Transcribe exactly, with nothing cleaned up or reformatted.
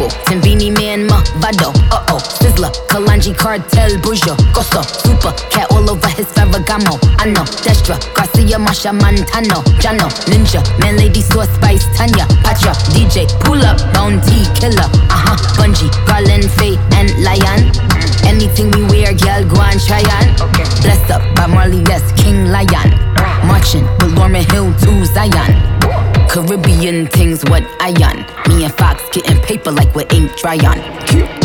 Double, Timbini Man, Vado, uh-oh, Sizzler, Kalanji, Cartel, Bujo, Gosso, Super, Cat all over his Ferragamo, I know, Destra, Garcia, Masha, Montano, Jano, Ninja, Man, Lady, Sauce, Spice, Tanya, Patra, D J, Pull Up, Bounty, Killer, uh-huh, Bungie, Garland, Faye, and Lion. Anything we wear, girl, go and try on. Okay. Blessed up by Marley, yes, King Lion. Marching with Lauren Hill to Zion. Caribbean things, what I on. Me and Fox getting paper like we ain't dry on.